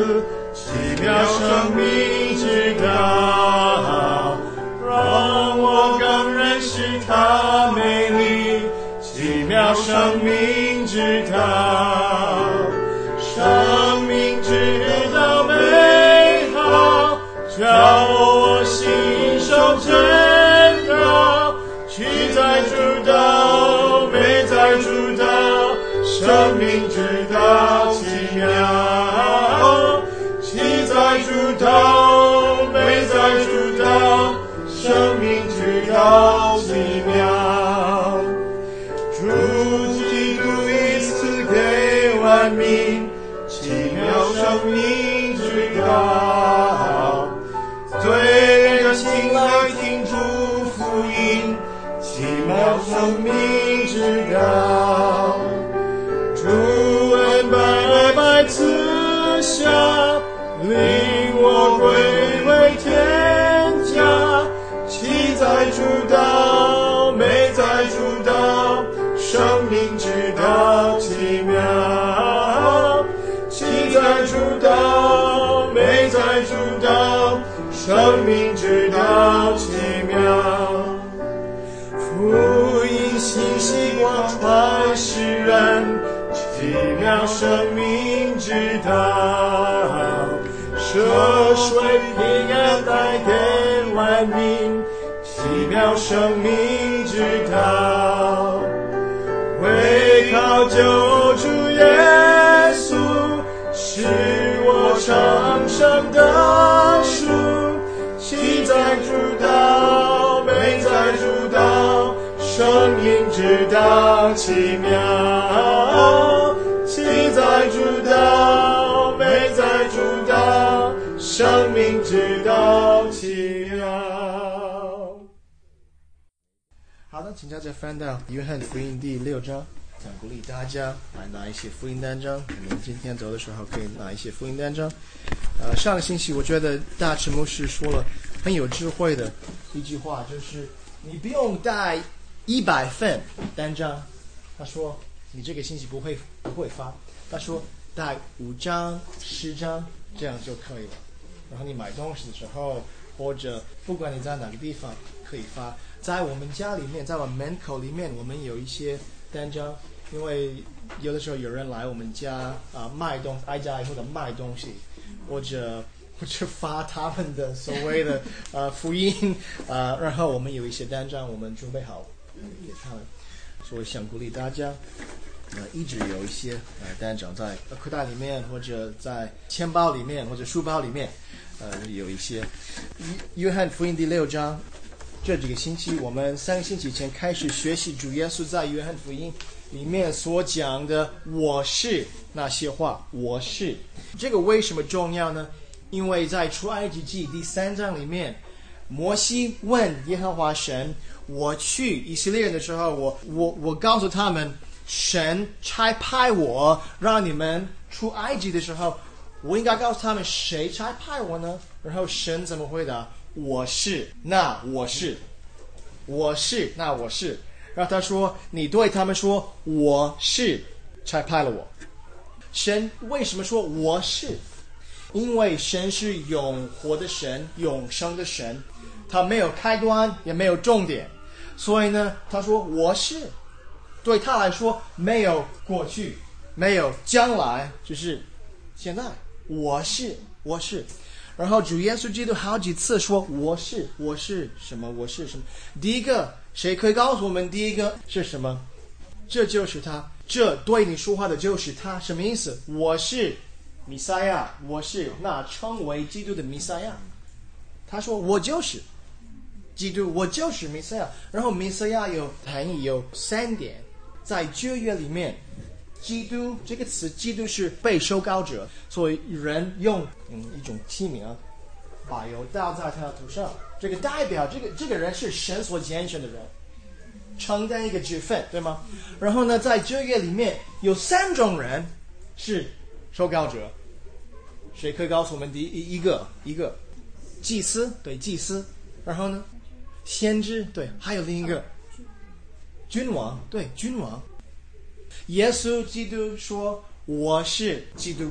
奇妙生命之道，让我更认识它美丽。奇妙生命之道，生命之道美好，叫我心受真道，去在主道，美在主道，生命之道奇妙，奇在主道，美在主道，生命之道奇妙。主基督一次给万民，奇妙生命之道，最热心来听主福音，奇妙生命之道。主恩白白赐下，令我归为天家，奇在主道，美在主道，生命之道奇妙，奇在主道，美在主道，生命之道奇妙。福音信息广传世人，奇妙生命之道，赦罪平安带给万民，奇妙生命之道。唯靠救主耶稣，是我长生的赎，奇在主道，美在主道，生命之道奇妙，奇在主道，美在主道，生命之道奇妙。 好的，请大家翻到约翰福音第6章，想鼓励大家来拿一些福音单张，你们今天走的时候可以拿一些福音单张。上个星期我觉得大池牧师说了很有智慧的一句话，就是你不用带100份单张，他说你这个星期不会发，他说带5张10张这样就可以了。然后你买东西的时候，或者不管你在哪个地方可以发。在我们家里面，在我们门口里面，我们有一些单张，因为有的时候有人来我们家卖东西，挨家挨户的卖东西，或者发他们的所谓的福音然后我们有一些单张，我们准备好给他们，所以想鼓励大家一直有一些单张在口袋里面，或者在钱包里面，或者书包里面有一些约翰福音第6章。这几个星期我们3个星期前开始学习主耶稣在约翰福音里面所讲的我是那些话，我是这个为什么重要呢？因为在出埃及记第3章里面，摩西问耶和华神，我去以色列人的时候，我告诉他们神差派我让你们出埃及的时候，我应该告诉他们谁差派我呢？然后神怎么回答？我是，那我是，我是，那我是。然后他说，你对他们说，我是差派了我。神为什么说我是？因为神是永活的神，永生的神，他没有开端，也没有终点。所以呢，他说我是，对他来说没有过去，没有将来，就是现在，我是，我是。然后主耶稣基督好几次说我是，我是什么，我是什么。第一个，谁可以告诉我们第一个是什么？这就是他，这对你说话的就是他。什么意思？我是弥赛亚，我是那称为基督的弥赛亚。他说我就是基督，我就是弥赛亚。然后弥赛亚有含义有3点，在旧约里面，基督这个词，基督是被受膏者，所以人用一种器皿把油倒在他的头上，这个代表这个人是神所拣选的人，承担一个职分，对吗？然后呢，在旧约里面有3种人是受膏者，谁可以告诉我们第一个？祭司，对，祭司。然后呢，先知，对，还有另一个君王，对，君王。耶稣基督说我是基督，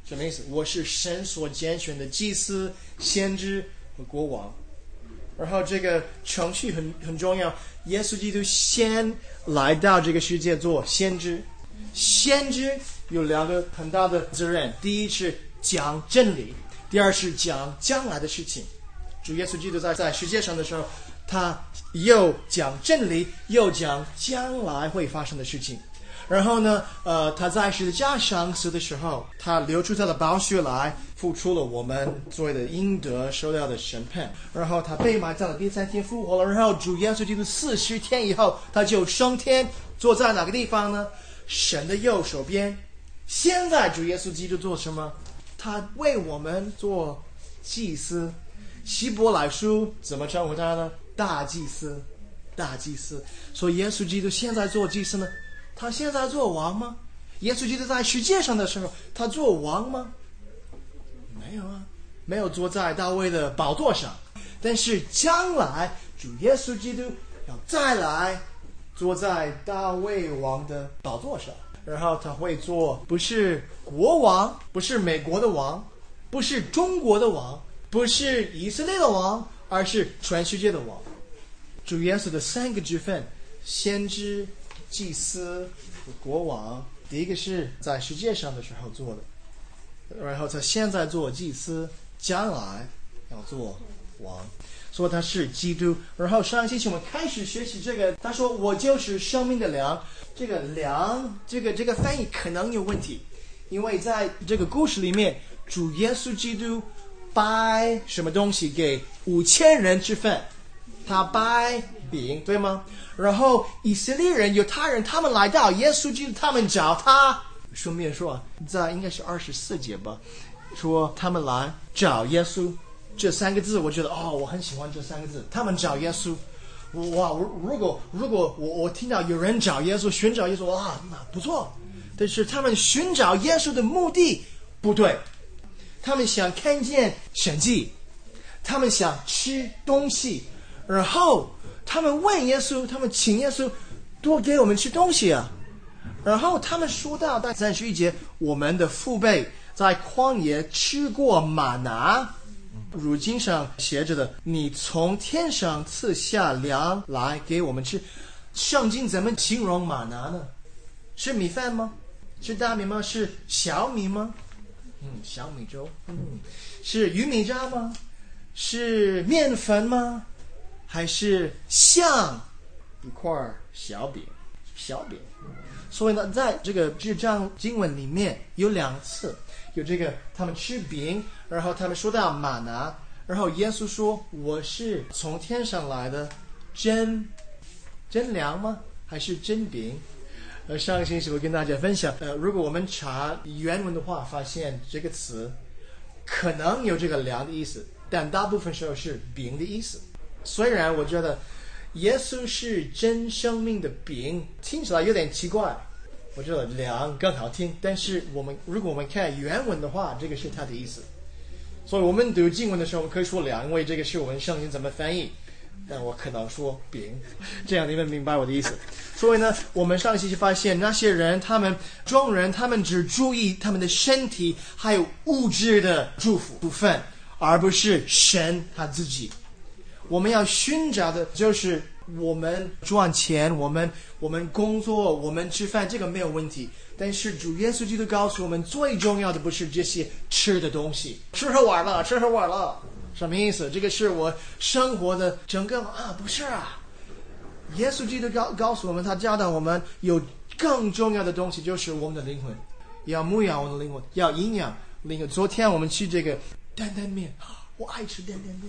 什么意思？我是神所拣选的祭司、先知和国王。然后这个程序很重要，耶稣基督先来到这个世界做先知。先知有2个很大的责任，第一是讲真理，第二是讲将来的事情。主耶稣基督在世界上的时候，他又讲真理，又讲将来会发生的事情。然后呢，他在十字架上死的时候，他流出他的宝血来，付出了我们所谓的应得受到的审判。然后他被埋葬了，第3天复活了。然后主耶稣基督40天以后，他就升天，坐在哪个地方呢？神的右手边。现在主耶稣基督做什么？他为我们做祭司。希伯来书怎么称呼他呢？大祭司，大祭司。所以耶稣基督现在做祭司呢？他现在做王吗？耶稣基督在世界上的时候，他做王吗？没有啊，没有坐在大卫的宝座上。但是将来主耶稣基督要再来，坐在大卫王的宝座上，然后他会做不是国王，不是美国的王，不是中国的王，不是以色列的王，而是全世界的王。主耶稣的3个职分：先知、祭司、国王。第一个是在世界上的时候做的，然后他现在做祭司，将来要做王，说他是基督。然后上一星期我们开始学习这个，他说我就是生命的粮。这个粮，这个翻译可能有问题，因为在这个故事里面，主耶稣基督掰什么东西给5000人吃饭，他掰饼，对吗？然后以色列人、犹太人他们来到耶稣基督，他们找他。顺便说，在应该是24节吧，说他们来找耶稣。这3个字我觉得我很喜欢这3个字，他们找耶稣。哇，如果我听到有人找耶稣，寻找耶稣，那不错。但是他们寻找耶稣的目的不对，他们想看见神迹，他们想吃东西，然后他们问耶稣，他们请耶稣多给我们吃东西啊。然后他们说到在31节，我们的父辈在旷野吃过玛拿，如经上写着的，你从天上赐下粮来给我们吃。圣经怎么形容玛拿呢？是米饭吗？是大米吗？是小米吗？小米粥。是玉米渣吗？是面粉吗？还是像一块小饼？所以呢，在这章经文里面有2次，有这个他们吃饼，然后他们说到玛拿，然后耶稣说我是从天上来的真粮吗？还是真饼？上个星期我跟大家分享，如果我们查原文的话，发现这个词可能有这个粮的意思，但大部分时候是饼的意思。虽然我觉得耶稣是真生命的饼，听起来有点奇怪，我觉得粮更好听，但是如果我们看原文的话，这个是他的意思。所以我们读经文的时候，我们可以说粮，因为这个是我们圣经怎么翻译，但我可能说饼，这样你们明白我的意思。所以呢，我们上星期发现那些人，众人他们只注意他们的身体还有物质的祝福部分，而不是神他自己。我们要寻找的就是我们赚钱，我们工作，我们吃饭，这个没有问题。但是主耶稣基督告诉我们，最重要的不是这些吃的东西，吃喝玩乐，什么意思？这个是我生活的整个不是啊。耶稣基督告诉我们，他教导我们有更重要的东西，就是我们的灵魂，要牧养我们的灵魂，要营养灵魂。昨天我们吃这个担担面，我爱吃担担面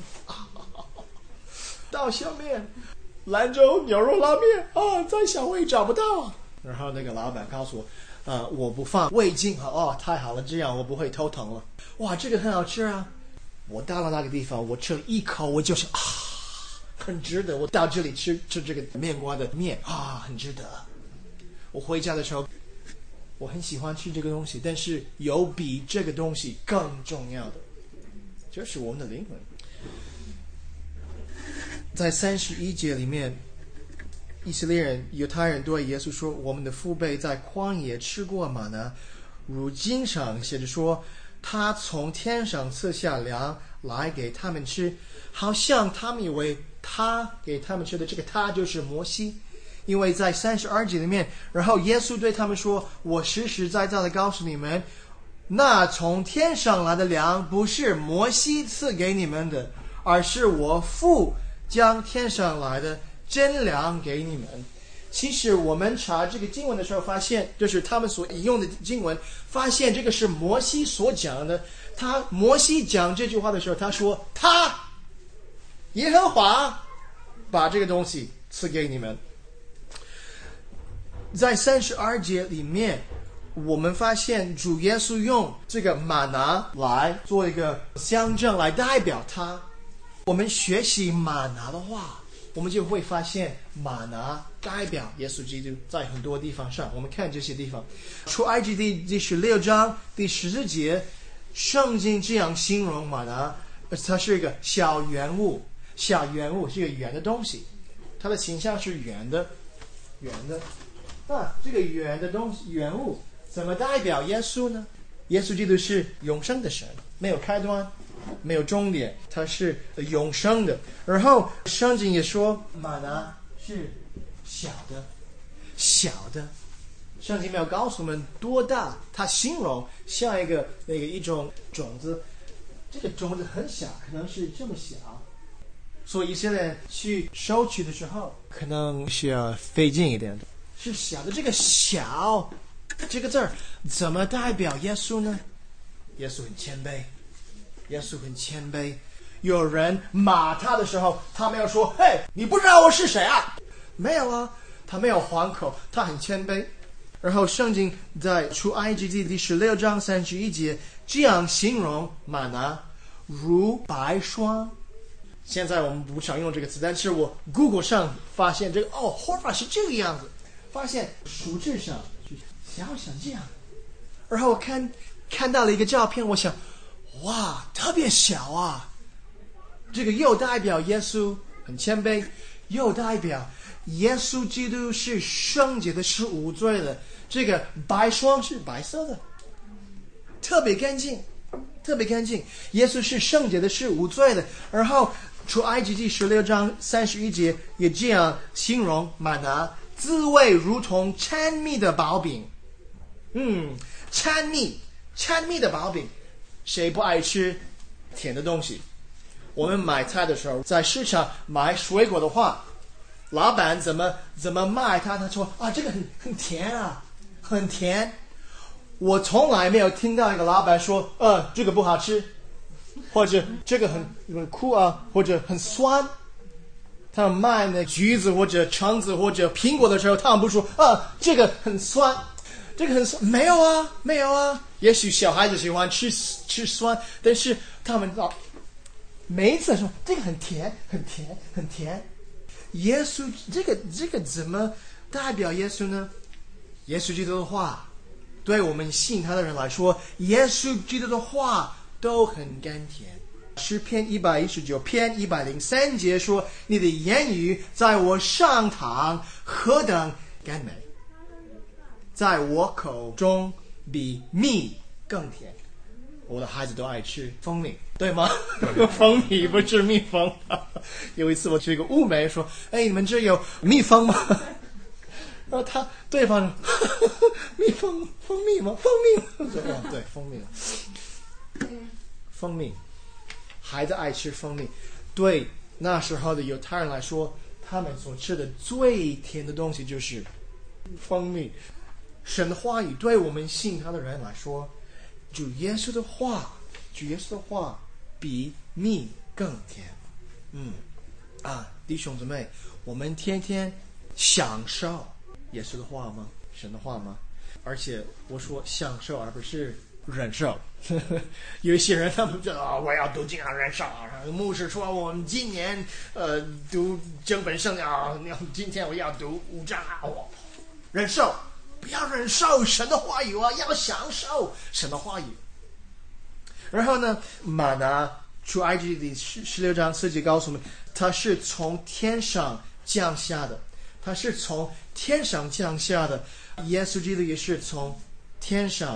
刀削面、兰州牛肉拉面在小味找不到。然后那个老板告诉我，我不放味精，太好了，这样我不会头疼了。哇，这个很好吃啊！我到了那个地方，我吃了一口，我就是很值得。我到这里吃这个面瓜的面很值得。我回家的时候，我很喜欢吃这个东西，但是有比这个东西更重要的，就是我们的灵魂。在31节里面，以色列人、犹太人对耶稣说，我们的父辈在旷野吃过玛拿，如经上写着说， 他从天上赐下粮来给他们吃，好像他们以为他给他们吃的这个他就是摩西。因为在32节里面，然后耶稣对他们说，我实实在在的告诉你们，那从天上来的粮不是摩西赐给你们的，而是我父将天上来的真粮给你们。其实我们查这个经文的时候发现，就是他们所引用的经文，发现这个是摩西所讲的。摩西讲这句话的时候，他说耶和华把这个东西赐给你们。在32节里面，我们发现主耶稣用这个玛拿来做一个象征，来代表他。我们学习玛拿的话，我们就会发现玛拿代表耶稣基督在很多地方上。我们看这些地方，出埃及记第16章第14节，圣经这样形容玛拿，它是一个小圆物，是一个圆的东西，它的形象是圆的。那这个圆的东西，圆物怎么代表耶稣呢？耶稣基督是永生的神，没有开端，没有终点，他是永生的。然后圣经也说玛拿是小的，圣经没有告诉我们多大，他形容像一种种子，这个种子很小，可能是这么小，所以以色列人去收取的时候可能需要费劲一点的，是小的。这个小这个字儿怎么代表耶稣呢？耶稣很谦卑。有人骂他的时候，他没有说嘿，你不知道我是谁啊，没有啊，他没有还口，他很谦卑。然后圣经在出埃及记第16章31节这样形容玛拿，如白霜。现在我们不常用这个词，但是我 Google 上发现这个活法是这个样子，发现树枝上小这样。然后我看到了一个照片，我想哇，特别小啊。这个又代表耶稣很谦卑，又代表耶稣基督是圣洁的，是无罪的。这个白霜是白色的，特别干净。耶稣是圣洁的，是无罪的。然后出埃及记16章31节也这样形容玛拿，滋味如同掺蜜的薄饼。掺蜜的薄饼，谁不爱吃甜的东西？我们买菜的时候，在市场买水果的话，老板怎么卖它？他说这个很甜啊，很甜。我从来没有听到一个老板说这个不好吃，或者这个很苦啊，或者很酸。他们卖那橘子或者橙子或者苹果的时候，他们不说这个很酸，这个很酸，没有啊。也许小孩子喜欢吃酸，但是他们每一次说这个很甜。耶稣这个怎么代表耶稣呢？耶稣基督的话，对我们信他的人来说，耶稣基督的话都很甘甜。诗篇119篇103节说，你的言语在我上膛，何等甘美，在我口中比蜜更甜。我的孩子都爱吃蜂蜜，对吗？蜂蜜不是蜜蜂。有一次我去一个物美说，你们这有蜜蜂吗？然后对方说蜂蜜吗？对，蜂蜜，孩子爱吃蜂蜜。对那时候的犹太人来说，他们所吃的最甜的东西就是蜂蜜。神的话语对我们信他的人来说，主耶稣的话比蜜更甜。弟兄姊妹，我们天天享受耶稣的话吗？神的话吗？而且我说享受而不是忍受。有一些人他们我要读经忍受，牧师说我们今年读整本圣经今天我要读5章忍受。不要忍受神的话语要享受神的话语。然后呢，玛拿出埃及第16章4节告诉我们，它是从天上降下的，耶稣基督也是从天上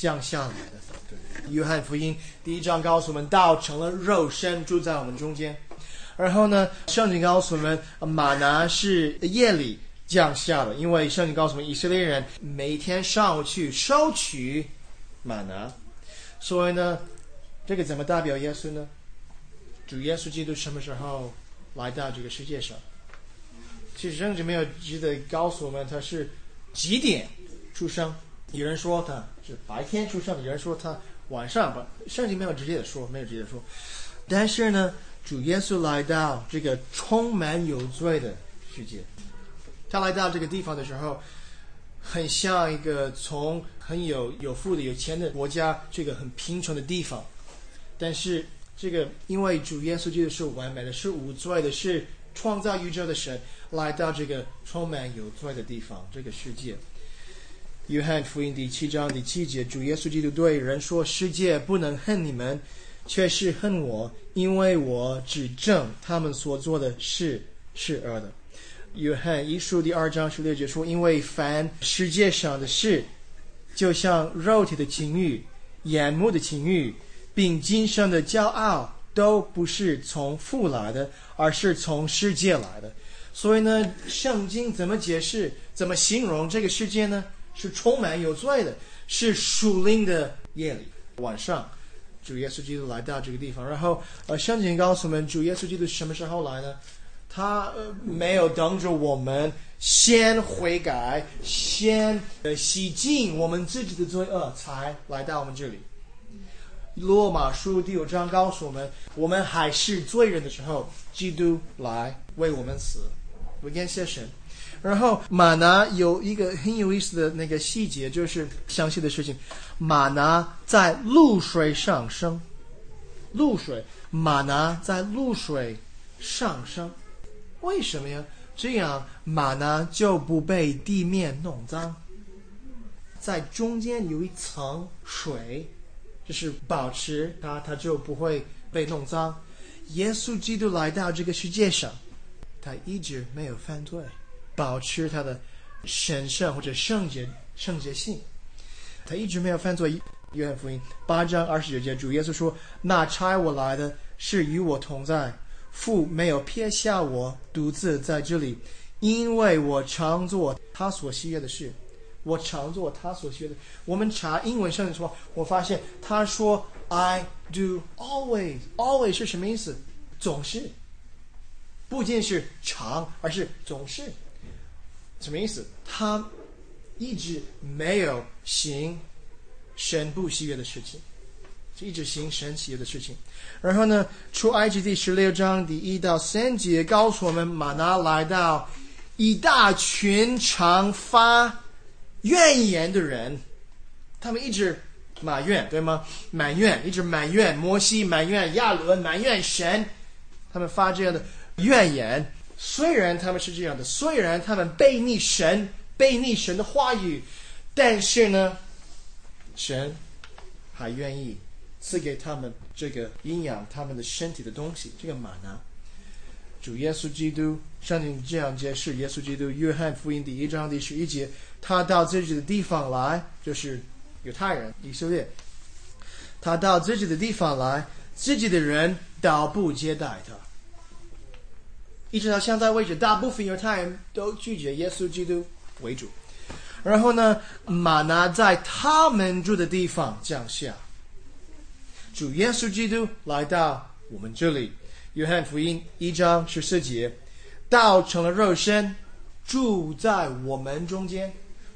降下来的。约翰福音第1章告诉我们，道成了肉身，住在我们中间。然后呢，圣经告诉我们，玛拿是夜里降下的，因为圣经告诉我们，以色列人每天上午去收取玛拿。所以呢，这个怎么代表耶稣呢？主耶稣基督什么时候来到这个世界上？其实圣经没有直接告诉我们他是几点出生，有人说他是白天出生，有人说他晚上吧，圣经没有直接的说，但是呢，主耶稣来到这个充满有罪的世界，他来到这个地方的时候，很像一个从很有富的有钱的国家，这个很贫穷的地方。但是这个因为主耶稣基督是完美的，是无罪的，是创造宇宙的神，来到这个充满有罪的地方，这个世界。约翰福音第7章第7节，主耶稣基督对人说，世界不能恨你们，却是恨我，因为我指证他们所做的事是恶的。约翰一书第2章16节说，因为凡世界上的事，就像肉体的情欲、眼目的情欲，并今生的骄傲，都不是从父来的，而是从世界来的。所以呢，圣经怎么解释，怎么形容这个世界呢？是充满有罪的，是属灵的夜里晚上，主耶稣基督来到这个地方。然后圣经告诉我们，主耶稣基督什么时候来呢？他没有等着我们先悔改，先洗净我们自己的罪恶，才来到我们这里。罗马书第5章告诉我们，我们还是罪人的时候，基督来为我们死，我感谢神。然后玛拿有一个很有意思的那个细节，就是详细的事情。玛拿在露水上升，玛拿在露水上升，为什么呀？这样玛拿就不被地面弄脏，在中间有一层水，就是保持它就不会被弄脏。耶稣基督来到这个世界上，他一直没有犯罪，保持他的神圣或者圣洁性，他一直没有犯罪。约翰福音8章29节，主耶稣说，那差我来的是与我同在，父没有撇下我独自在这里，因为我常做他所喜悦的事。我们查英文圣经说，我发现他说 I do always 是什么意思？总是，不仅是常，而是总是。什么意思？他一直没有行神不喜悦的事情，就一直行神喜悦的事情。然后呢，出埃及第16章第1到3节告诉我们，玛拿来到一大群常发怨言的人，他们一直埋怨，对吗？一直埋怨摩西，埋怨亚伦，埋怨神，他们发这样的怨言。虽然他们是这样的，虽然他们背逆神的话语，但是呢，神还愿意赐给他们这个营养他们的身体的东西，这个玛拿。主耶稣基督，圣经这样解释耶稣基督，约翰福音第1章第11节，他到自己的地方来，就是犹太人以色列，他到自己的地方来，自己的人都不接待他。一直到现在为止，大部分犹太人都拒绝耶稣基督为主。然后呢，玛拿在他们住的地方降下，主耶稣基督来到我们这里。约翰福音1章14节，道成了肉身，住在我们中间。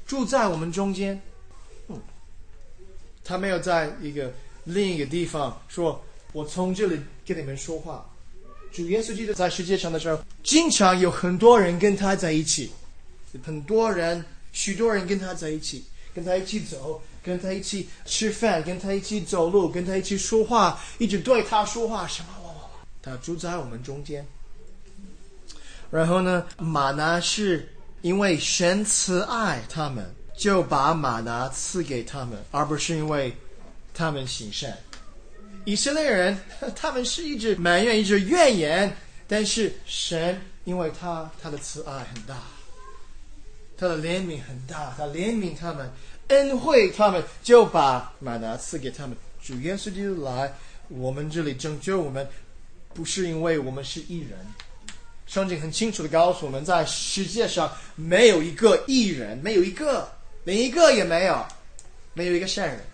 他没有在另一个地方说，我从这里跟你们说话。主耶稣基督在世界上的时候，经常有很多人跟他在一起，许多人跟他在一起，跟他一起走，跟他一起吃饭，跟他一起走路，跟他一起说话，一直对他说话，什么他住在我们中间。然后呢，玛拿是因为神慈爱他们，就把玛拿赐给他们，而不是因为他们行善。以色列人他们是一直埋怨，一直怨言，但是神因为他的慈爱很大，他的怜悯很大，他怜悯他们， 恩惠他们，就把玛拿赐给他们。主耶稣基督来我们这里拯救我们，不是因为我们是义人。圣经很清楚的告诉我们，在世界上没有一个义人，没有一个，连一个也没有，没有一个善人。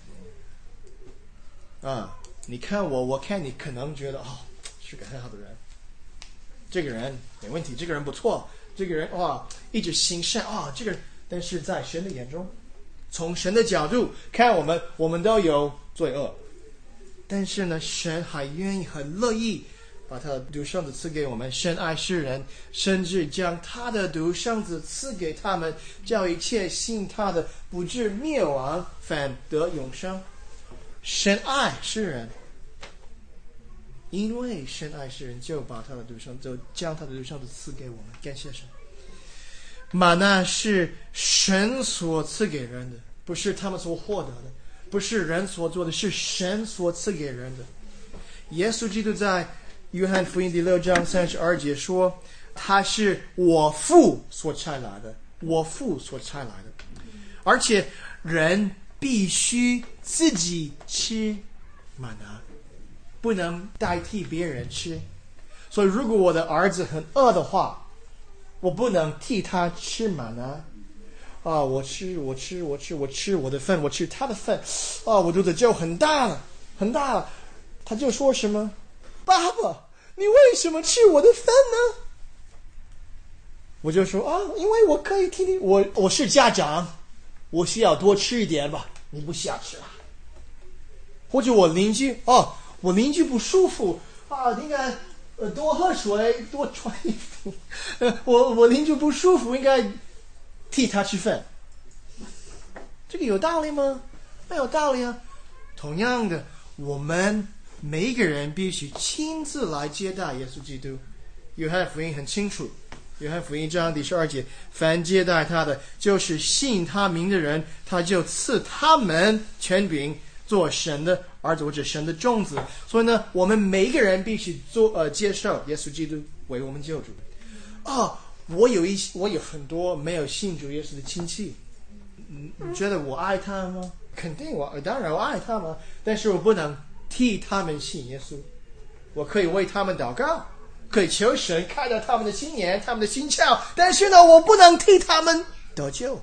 你看我，我看你，可能觉得是个很好的人，这个人没问题，这个人不错，这个人一直行善这个人，但是在神的眼中，从神的角度看我们都有罪恶，但是呢，神还愿意很乐意把他的独生子赐给我们。神爱世人，甚至将他的独生子赐给他们，叫一切信他的不至灭亡，反得永生。神爱世人，因为神爱世人，就把他的独生，就将他的独生子赐给我们。感谢神。玛纳是神所赐给人的，不是他们所获得的，不是人所做的，是神所赐给人的。耶稣基督在约翰福音第6章32节说，他是我父所差来的，我父所差来的。而且人必须自己吃玛拿，不能代替别人吃。所以如果我的儿子很饿的话，我不能替他吃玛拿。我吃我的份，我吃他的份，我肚子就很大了，很大了。他就说什么，爸爸，你为什么吃我的份呢？我就说因为我可以替你，我是家长，我需要多吃一点吧，你不需要吃了。或者我邻居我邻居不舒服应该多喝水，多穿衣服。我邻居不舒服，应该替他吃饭。这个有道理吗？没有道理啊。同样的，我们每一个人必须亲自来接待耶稣基督。约翰福音很清楚，约翰福音1章第12节，凡接待他的，就是信他名的人，他就赐他们权柄做神的儿子，或者神的种子。所以呢，我们每一个人必须接受耶稣基督为我们救主。我有很多没有信主耶稣的亲戚，你觉得我爱他吗？肯定当然我爱他们，但是我不能替他们信耶稣。我可以为他们祷告，可以求神开导他们的心眼，他们的心窍，但是呢，我不能替他们得救。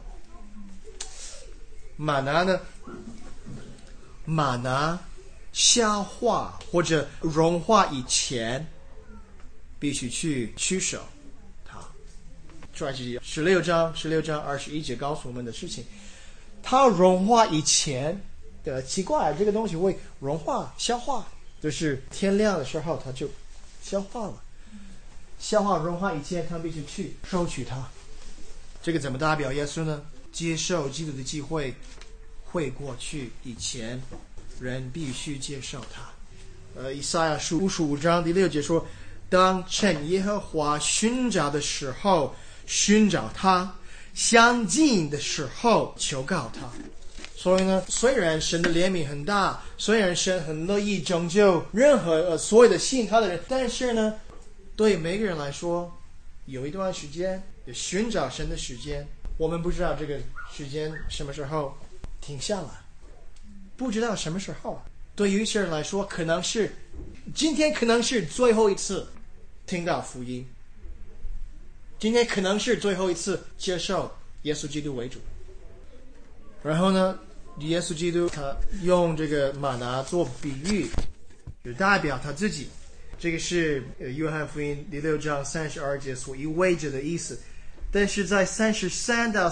玛拿呢？玛拿消化或者融化以前，必须去驱手它。出埃及记16章21节告诉我们的事情，它融化以前奇怪，这个东西会融化消化，就是天亮的时候它就消化了。消化融化以前，它必须去收取它。这个怎么代表耶稣呢？接受基督的机会会过去以前，人必须接受他。以赛亚书55章第6节说，当趁耶和华寻找的时候寻找他，相近的时候求告他。所以呢，虽然神的怜悯很大，虽然神很乐意拯救任何所有的信他的人，但是呢，对每个人来说，有一段时间有寻找神的时间，我们不知道这个时间什么时候停下来，不知道什么时候。对于一些人来说，可能是今天，可能是最后一次听到福音，今天可能是最后一次接受耶稣基督为主。然后呢，耶稣基督他用这个玛拿做比喻，就代表他自己。这个是约翰福音第6章32节所意味着的意思。但是在33到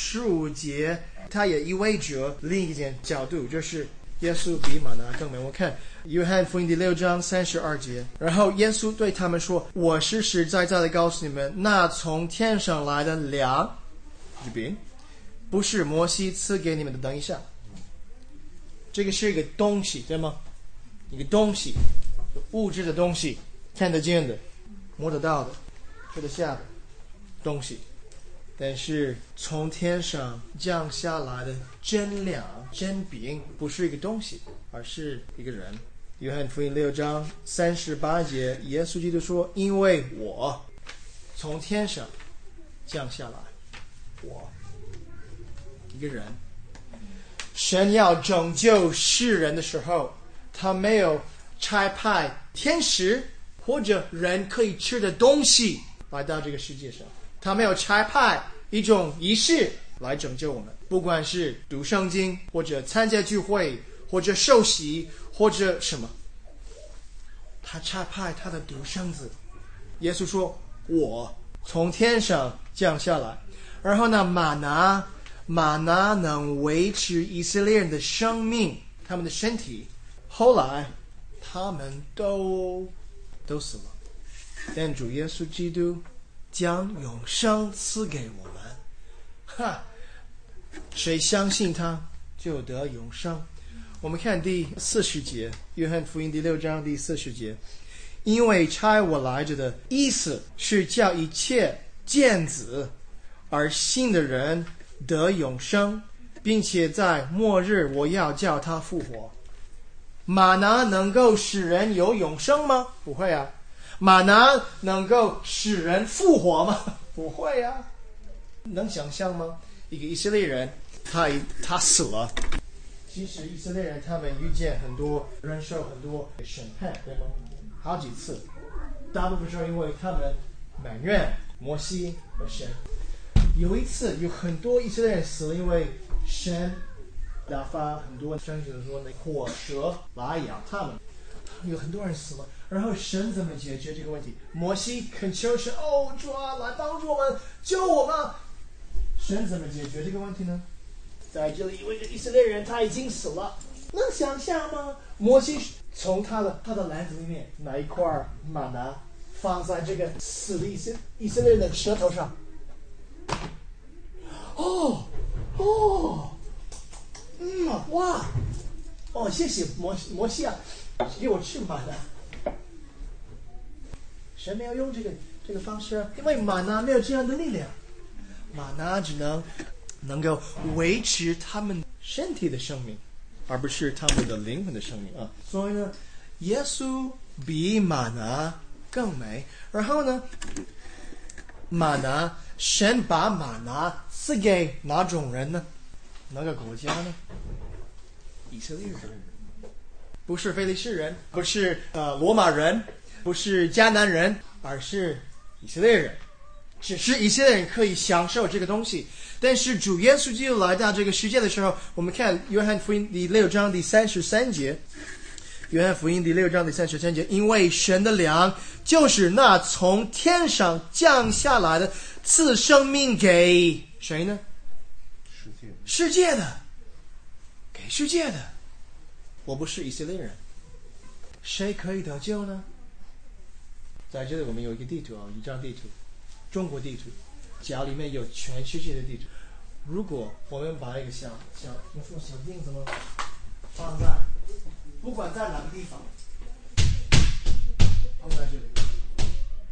35节，它也意味着另一件角度，就是耶稣比玛拿更美。我看约翰福音第6章32节，然后耶稣对他们说，我实实在在的告诉你们，那从天上来的粮是饼，不是摩西赐给你们的。等一下，这个是一个东西，对吗？一个东西，物质的东西，看得见的，摸得到的，吃得下的东西。但是从天上降下来的真粮真饼不是一个东西，而是一个人。约翰福音6章38节，耶稣基督说，因为我从天上降下来，我一个人神要拯救世人的时候，他没有差派天使或者人可以吃的东西来到这个世界上，他没有差派一种仪式来拯救我们，不管是读圣经或者参加聚会或者受洗或者什么，他差派他的独生子。耶稣说我从天上降下来，然后呢，玛拿能维持以色列人的生命，他们的身体。后来他们都死了，但主耶稣基督将永生赐给我们。谁相信他就得永生。我们看第40节，约翰福音第6章第40节，因为差我来着的意思是叫一切见子而信的人得永生，并且在末日我要叫他复活。玛拿能够使人有永生吗？不会啊。玛拿能够使人复活吗？不会啊。能想象吗？一个以色列人他死了，其实以色列人他们遇见很多忍受很多审判，对吗？好几次，大部分时候因为他们埋怨摩西和神。有一次有很多以色列人死了，因为神打发很多圣经说那火蛇来咬他们，有很多人死了。然后神怎么解决这个问题？摩西恳求神，主啊，来帮助我们，救我们。神怎么解决这个问题呢？在这里，因为以色列人他已经死了，能想象吗？摩西从他的篮子里面拿一块玛拿放在这个死的以色列人的舌头上。哇，谢谢摩西啊，给我吃玛拿。神没有用这个方式啊，因为玛拿没有这样的力量，玛拿只能够维持他们身体的生命，而不是他们的灵魂的生命啊。所以呢，耶稣比玛拿更美。然后呢，神把玛拿赐给哪种人呢？哪个国家呢？以色列人，不是非利士人，不是罗马人，不是迦南人，而是以色列人。只是以色列人可以享受这个东西，但是主耶稣基督来到这个世界的时候，我们看约翰福音第6章第33节。约翰福音第6章第33节，因为神的粮就是那从天上降下来的，赐生命给谁呢？世界的，给世界的。我不是以色列人，谁可以得救呢？在这里我们有一个地图一张地图，中国地图，家里面有全世界的地图。如果我们把一个小钉子放在不管在哪个地方，放在这里，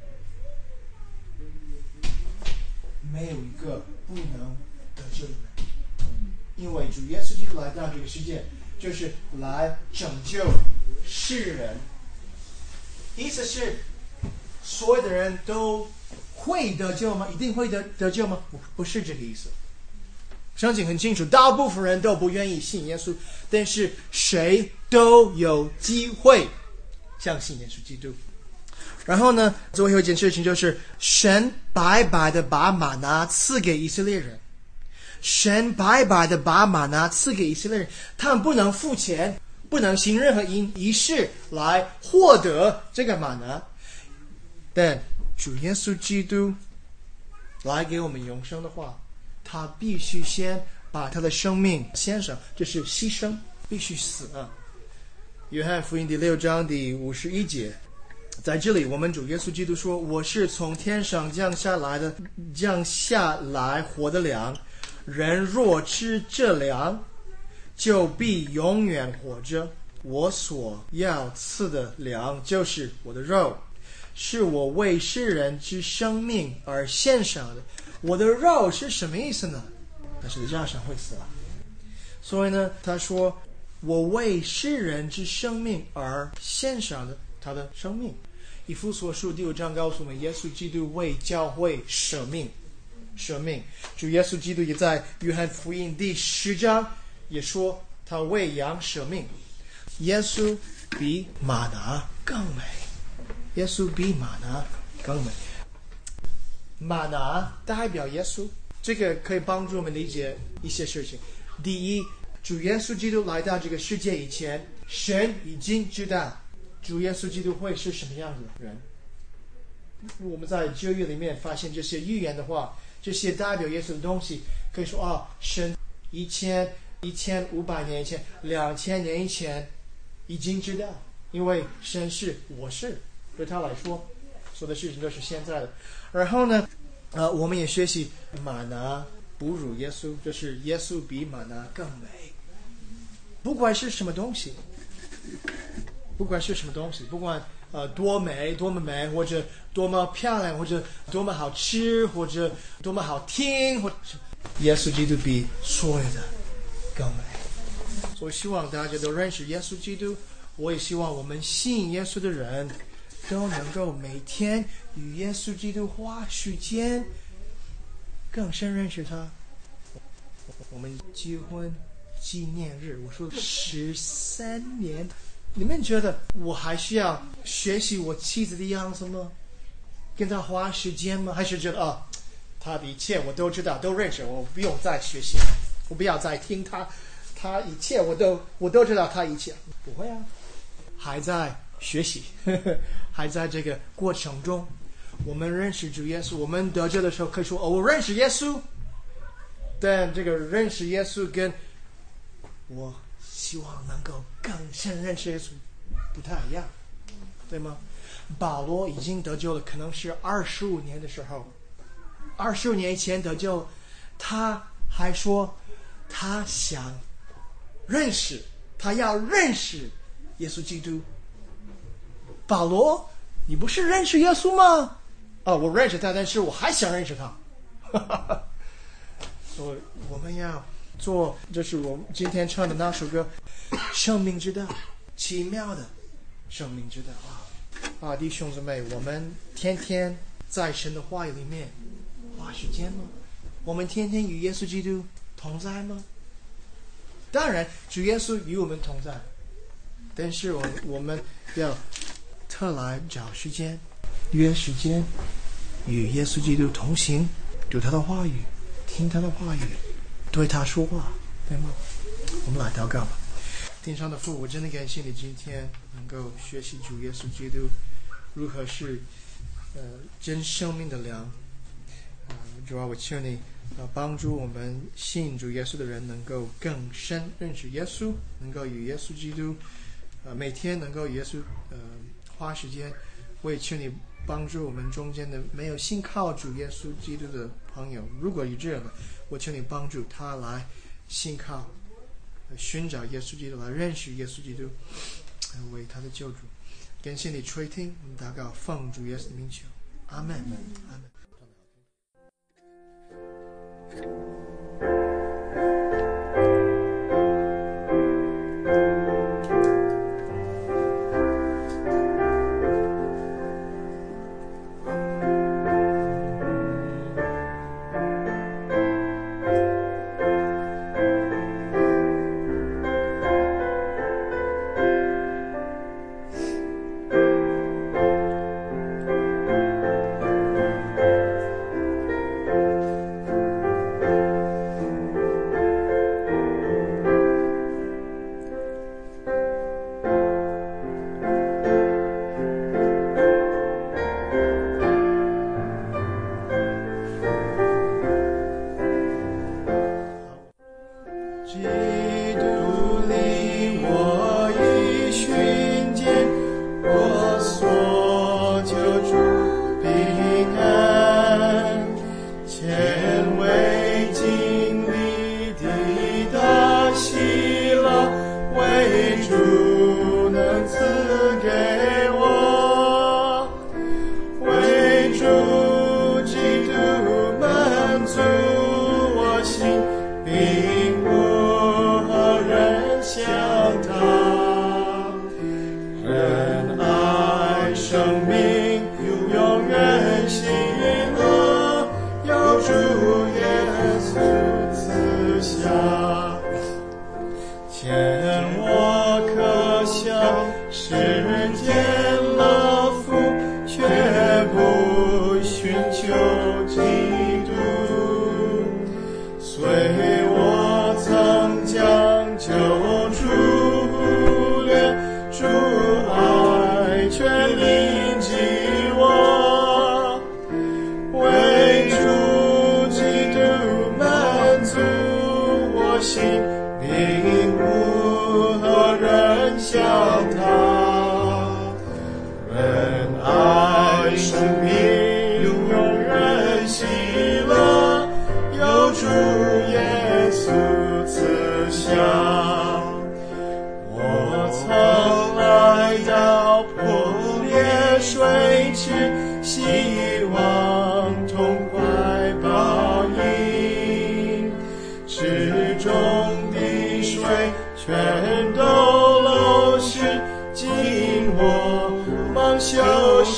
没有一个不能得救的人，因为主耶稣基督来到这个世界，就是来拯救世人。意思是所有的人都会得救吗？一定会得救吗？不是这个意思。圣经很清楚，大部分人都不愿意信耶稣，但是谁都有机会相信耶稣基督。然后呢，最后一件事情就是神白白的把玛拿赐给以色列人。神白白的把玛拿赐给以色列人，他们不能付钱，不能行任何仪式来获得这个玛拿，但主耶稣基督来给我们永生的话，他必须先把他的生命献上，这是牺牲，必须死啊。约翰福音第6章第51节，在这里我们主耶稣基督说，我是从天上降下来活的粮，人若吃这粮，就必永远活着。我所要赐的粮就是我的肉，是我为世人之生命而献上的。我的肉是什么意思呢？但是加上会死了。所以呢，他说我为世人之生命而献上的他的生命。以弗所书第5章告诉我们，耶稣基督为教会舍命。主耶稣基督也在约翰福音第10章也说他为羊舍命。耶稣比玛拿更美，耶稣比玛拿更美。玛拿代表耶稣，这个可以帮助我们理解一些事情。第一，主耶稣基督来到这个世界以前，神已经知道主耶稣基督会是什么样的人。我们在旧约里面发现这些预言的话，这些代表耶稣的东西，可以说神1500年以前，2000年以前已经知道，因为神是我是，对他来说所有的事情都是现在的。然后呢我们也学习玛拿不如耶稣，就是耶稣比玛拿更美。不管是什么东西，不管多美多么美，或者多么漂亮，或者多么好吃，或者多么好听，或者耶稣基督比所有的更美。所以希望大家都认识耶稣基督，我也希望我们信耶稣的人都能够每天与耶稣基督花时间更深认识他。我们结婚纪念日，我说13年，你们觉得我还需要学习我妻子的样子吗？跟她花时间吗？还是觉得她的一切我都知道都认识，我不用再学习，我不要再听她一切我都知道她一切？不会啊，还在学习还在这个过程中。我们认识主耶稣，我们得救的时候可以说我认识耶稣，但这个认识耶稣跟我希望能够更深认识耶稣不太一样，对吗？保罗已经得救了，可能是25年的时候，25年以前得救，他还说他想认识，他要认识耶稣基督。保罗，你不是认识耶稣吗？我认识他，但是我还想认识他。所以我们要做，就是我们今天唱的那首歌《生命之道》，奇妙的生命之道弟兄姊妹，我们天天在神的话语里面花时间吗？我们天天与耶稣基督同在吗？当然主耶稣与我们同在，但是我们要特来找时间，约时间与耶稣基督同行，读他的话语，听他的话语，对他说话，对吗？我们来祷告吧。天上的父，我真的感谢你今天能够学习主耶稣基督如何是真生命的粮。主啊，我求你帮助我们信主耶稣的人能够更深认识耶稣，能够与耶稣基督每天能够与耶稣花时间。我也求你帮助我们中间的没有信靠主耶稣基督的朋友，如果有这样的，我求你帮助他来信靠，寻找耶稣基督，来认识耶稣基督，为他的救主。感谢你垂听我们祷告，奉主耶稣的名求，阿们，阿们。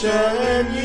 声音，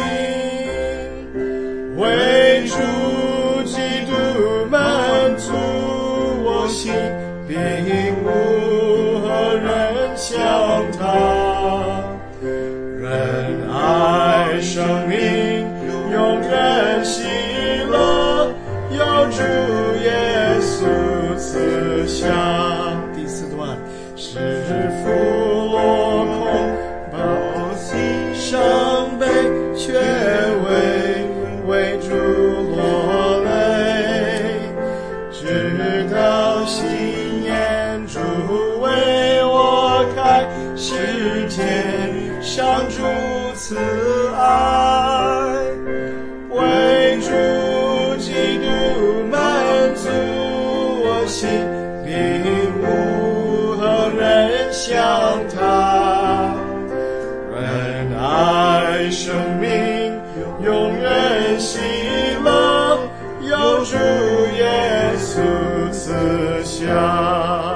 为主基督满足我心，并无何人像他。仁爱生命，永远喜乐，有主耶稣赐下。 第四段， 是福落空，抱心伤悲，却为主落泪。直到心眼主为我开，世间上主慈爱，为主基督满足我心，并无何人像他。仁爱生命，永远喜乐，有主耶稣赐下。